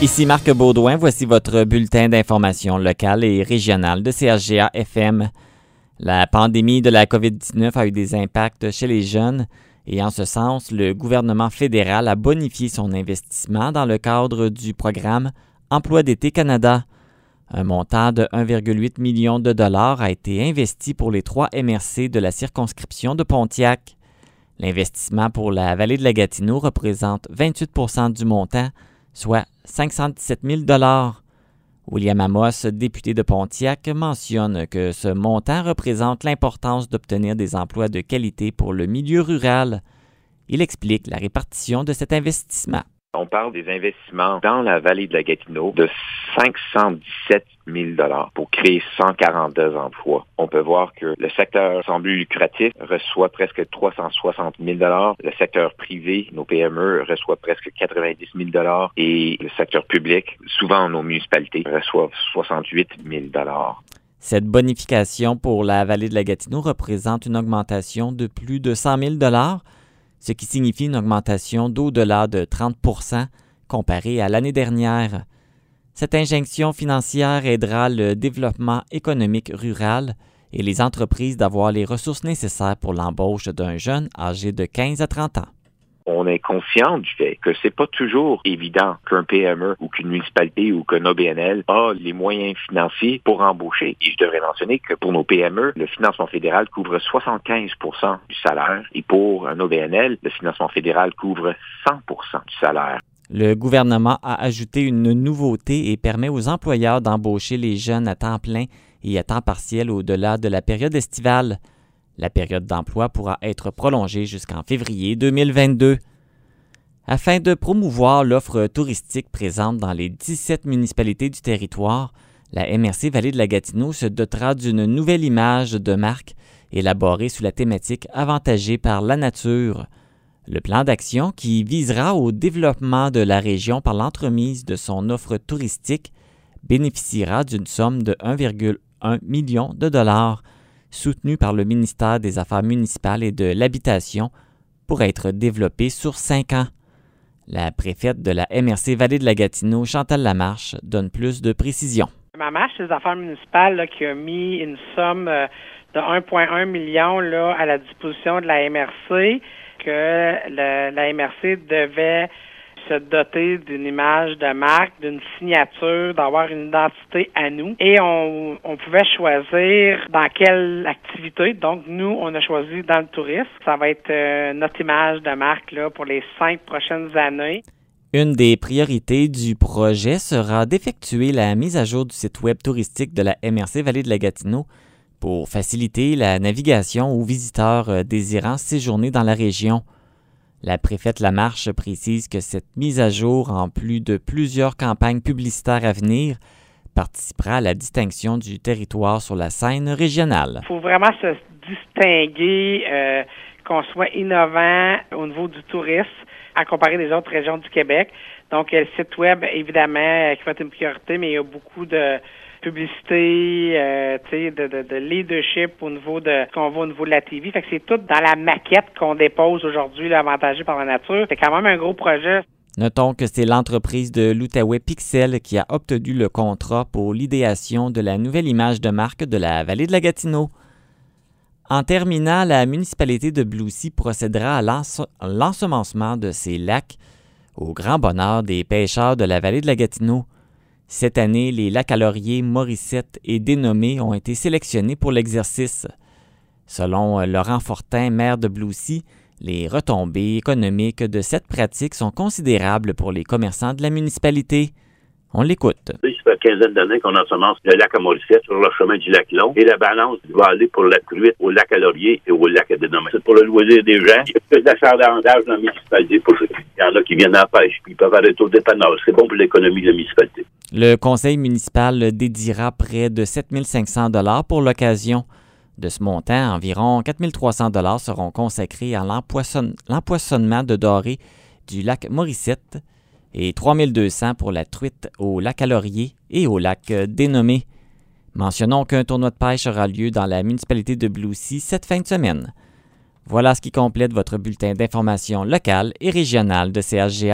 Ici Marc Baudouin, voici votre bulletin d'information locale et régionale de CHGA-FM. La pandémie de la COVID-19 a eu des impacts chez les jeunes et en ce sens, le gouvernement fédéral a bonifié son investissement dans le cadre du programme Emploi d'été Canada. Un montant de 1,8 million de dollars a été investi pour les 3 MRC de la circonscription de Pontiac. L'investissement pour la vallée de la Gatineau représente 28 % du montant, soit 517 000 $. William Amos, député de Pontiac, mentionne que ce montant représente l'importance d'obtenir des emplois de qualité pour le milieu rural. Il explique la répartition de cet investissement. On parle des investissements dans la vallée de la Gatineau de 517 000 $ pour créer 142 emplois. On peut voir que le secteur semble lucratif, reçoit presque 360 000 $. Le secteur privé, nos PME, reçoit presque 90 000 $ et le secteur public, souvent nos municipalités, reçoivent 68 000 $. Cette bonification pour la vallée de la Gatineau représente une augmentation de plus de 100 000 $, ce qui signifie une augmentation d'au-delà de 30 % comparée à l'année dernière. Cette injonction financière aidera le développement économique rural et les entreprises d'avoir les ressources nécessaires pour l'embauche d'un jeune âgé de 15 à 30 ans. On est conscient du fait que c'est pas toujours évident qu'un PME ou qu'une municipalité ou qu'un OBNL a les moyens financiers pour embaucher. Et je devrais mentionner que pour nos PME, le financement fédéral couvre 75 % du salaire et pour un OBNL, le financement fédéral couvre 100 % du salaire. Le gouvernement a ajouté une nouveauté et permet aux employeurs d'embaucher les jeunes à temps plein et à temps partiel au-delà de la période estivale. La période d'emploi pourra être prolongée jusqu'en février 2022. Afin de promouvoir l'offre touristique présente dans les 17 municipalités du territoire, la MRC Vallée de la Gatineau se dotera d'une nouvelle image de marque élaborée sous la thématique avantagée par la nature. Le plan d'action, qui visera au développement de la région par l'entremise de son offre touristique, bénéficiera d'une somme de 1,1 million de dollars, soutenu par le ministère des Affaires municipales et de l'Habitation, pour être développé sur 5 ans. La préfète de la MRC Vallée de la Gatineau, Chantal Lamarche, donne plus de précisions. Ma marche des Affaires municipales là, qui a mis une somme de 1,1 million là, à la disposition de la MRC, que la MRC devait se doter d'une image de marque, d'une signature, d'avoir une identité à nous. Et on pouvait choisir dans quelle activité. Donc, nous, on a choisi dans le tourisme. Ça va être notre image de marque là, pour les 5 prochaines années. Une des priorités du projet sera d'effectuer la mise à jour du site web touristique de la MRC Vallée de la Gatineau pour faciliter la navigation aux visiteurs désirant séjourner dans la région. La préfète Lamarche précise que cette mise à jour, en plus de plusieurs campagnes publicitaires à venir, participera à la distinction du territoire sur la scène régionale. Il faut vraiment se distinguer, qu'on soit innovant au niveau du tourisme à comparer des autres régions du Québec. Donc, le site web, évidemment, qui va être une priorité, mais il y a beaucoup de publicité, de leadership au niveau de ce qu'on voit au niveau de la TV. Fait que c'est tout dans la maquette qu'on dépose aujourd'hui, avantagé par la nature. C'est quand même un gros projet. Notons que c'est l'entreprise de l'Outaouais Pixel qui a obtenu le contrat pour l'idéation de la nouvelle image de marque de la vallée de la Gatineau. En terminant, la municipalité de Bloussy procédera à l'ensemencement de ses lacs au grand bonheur des pêcheurs de la vallée de la Gatineau. Cette année, les lacs à Laurier, Morissette et Dénommé ont été sélectionnés pour l'exercice. Selon Laurent Fortin, maire de Bloussy, les retombées économiques de cette pratique sont considérables pour les commerçants de la municipalité. On l'écoute. Ça fait une quinzaine d'années qu'on ensemence le lac à Morissette sur le chemin du lac Long et la balance va aller pour la truite au lac à Laurier et au lac à Dénommé. C'est pour le loisir des gens. Il y a de l'achalandage dans la municipalité. Il y en a qui viennent à la pêche puis ils peuvent arrêter au dépannage. C'est bon pour l'économie de la municipalité. Le conseil municipal dédiera près de 7 500 $ pour l'occasion. De ce montant, environ 4 300 $ seront consacrés à l'empoisonnement de dorées du lac Morissette et 3 200 pour la truite au lac à Laurier et au lac Dénommé. Mentionnons qu'un tournoi de pêche aura lieu dans la municipalité de Bloussy cette fin de semaine. Voilà ce qui complète votre bulletin d'information locale et régionale de CHGA.